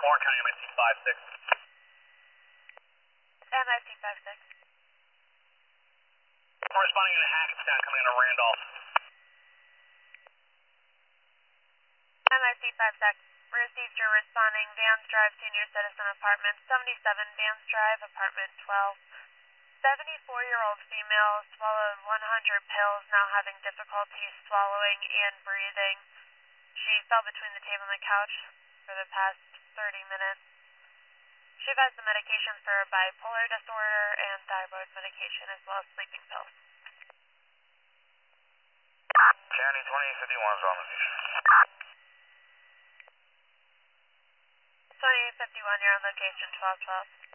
Warren County MIC 56. MIC 56. I'm responding to Hackettstown coming into Randolph. MIC 56. Received your responding Vans Drive Senior Citizen Apartment 77, Vans Drive, Apartment 12. 74-year-old female swallowed 100 pills, now having difficulty swallowing and breathing. She fell between the table and the couch for the past 30 minutes. She has the medication for bipolar disorder and thyroid medication as well as sleeping pills. County 2051 is on the station. 2051, you're on location 1212.